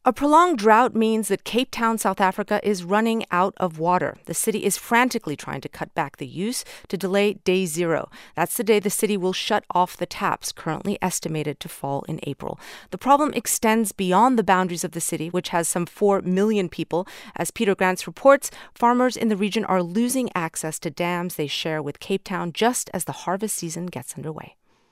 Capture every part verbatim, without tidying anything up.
A prolonged drought means that Cape Town, South Africa, is running out of water. The city is frantically trying to cut back the use to delay day zero. That's the day the city will shut off the taps, currently estimated to fall in April. The problem extends beyond the boundaries of the city, which has some four million people. As Peter Grantz reports, farmers in the region are losing access to dams they share with Cape Town just as the harvest season gets underway.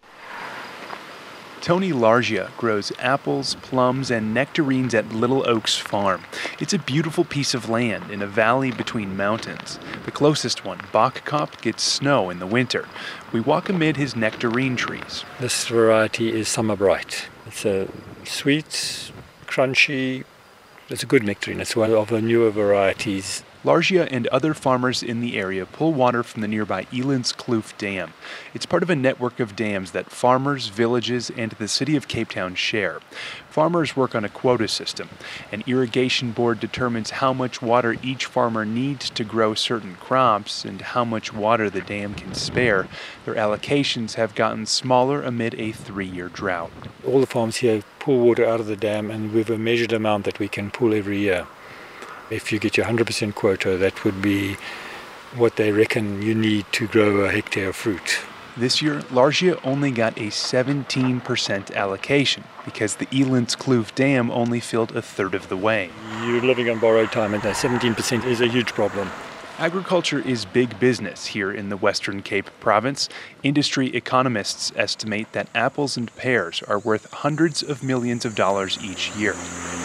Tony Largia grows apples, plums, and nectarines at Little Oaks Farm. It's a beautiful piece of land in a valley between mountains. The closest one, Bachkop, gets snow in the winter. We walk amid his nectarine trees. This variety is Summer Bright. It's a sweet, crunchy, it's a good nectarine. It's one of the newer varieties. Largia and other farmers in the area pull water from the nearby Elandskloof Dam. It's part of a network of dams that farmers, villages, and the city of Cape Town share. Farmers work on a quota system. An irrigation board determines how much water each farmer needs to grow certain crops and how much water the dam can spare. Their allocations have gotten smaller amid a three-year drought. All the farms here pull water out of the dam, and we have a measured amount that we can pull every year. If you get your one hundred percent quota, that would be what they reckon you need to grow a hectare of fruit. This year, Largia only got a seventeen percent allocation because the Elandskloof Dam only filled a third of the way. You're living on borrowed time, and that seventeen percent is a huge problem. Agriculture is big business here in the Western Cape province. Industry economists estimate that apples and pears are worth hundreds of millions of dollars each year.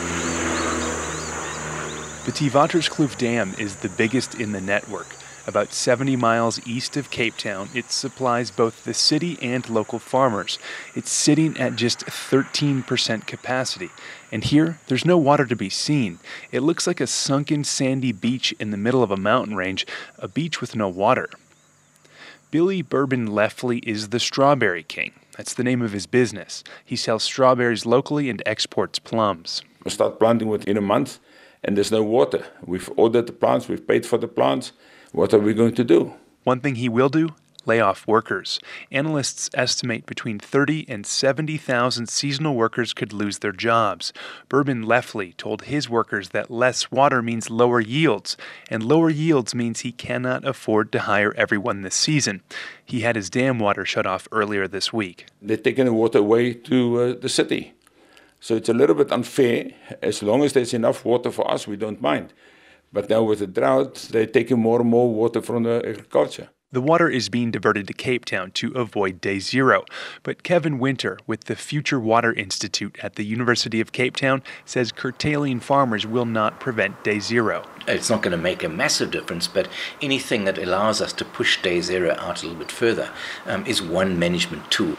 The Tewaterskloof Dam is the biggest in the network. About seventy miles east of Cape Town, it supplies both the city and local farmers. It's sitting at just thirteen percent capacity. And here, there's no water to be seen. It looks like a sunken sandy beach in the middle of a mountain range, a beach with no water. Billy Bourbon Leffley is the Strawberry King. That's the name of his business. He sells strawberries locally and exports plums. We start planting within a month. And there's no water. We've ordered the plants, we've paid for the plants. What are we going to do? One thing he will do, lay off workers. Analysts estimate between thirty and seventy thousand seasonal workers could lose their jobs. Bourbon Leffley told his workers that less water means lower yields, and lower yields means he cannot afford to hire everyone this season. He had his dam water shut off earlier this week. They're taking the water away to uh, the city. So it's a little bit unfair. As long as there's enough water for us, we don't mind. But now with the drought, they're taking more and more water from the agriculture. The water is being diverted to Cape Town to avoid day zero. But Kevin Winter with the Future Water Institute at the University of Cape Town says curtailing farmers will not prevent day zero. It's not going to make a massive difference, but anything that allows us to push day zero out a little bit further um, is one management tool.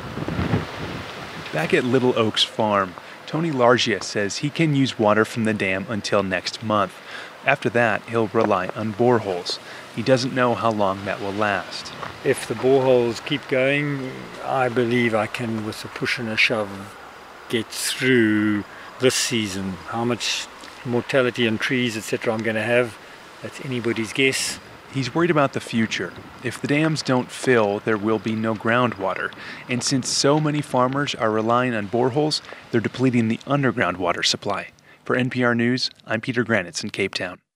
Back at Little Oaks Farm, Tony Largia says he can use water from the dam until next month. After that, he'll rely on boreholes. He doesn't know how long that will last. If the boreholes keep going, I believe I can, with a push and a shove, get through this season. How much mortality and trees, et cetera I'm going to have, that's anybody's guess. He's worried about the future. If the dams don't fill, there will be no groundwater. And since so many farmers are relying on boreholes, they're depleting the underground water supply. For N P R News, I'm Peter Grantz in Cape Town.